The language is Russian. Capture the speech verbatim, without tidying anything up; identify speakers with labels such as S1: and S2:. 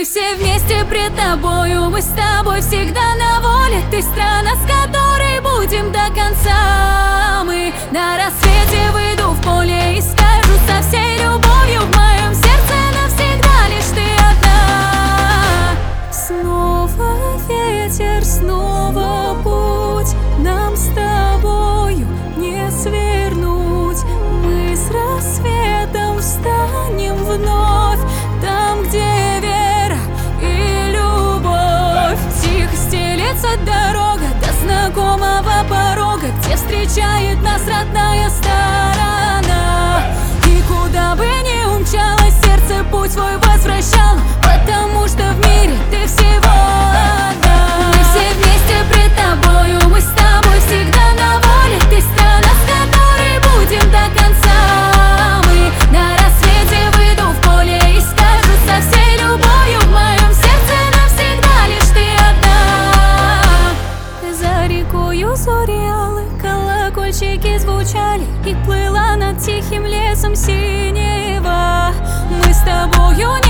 S1: Мы все вместе пред тобою, мы с тобой всегда на воле. Ты страна, с которой будем до конца. Мы на рассвете выйду в поле и скажу со всей любовью: в моем сердце навсегда лишь ты одна. Снова ветер, снова путь, нам с тобою не свернуть. Мы с рассветом встанем вновь, там, где вера и любовь. Тихо стелется дорога до знакомого порога, где встречает нас родная сторона. И куда бы ни умчалось сердце, путь свой возвращало, потому что в мире ты всего одна. Мы все вместе пред тобою, мы с тобой всегда на воле. Ты страна, с которой будем до конца. Мы на рассвете выйду в поле и скажу со всей любовью: в моем сердце навсегда лишь ты одна. За рекою зори, колокольчики звучали, и плыла над тихим лесом синева. Мы с тобою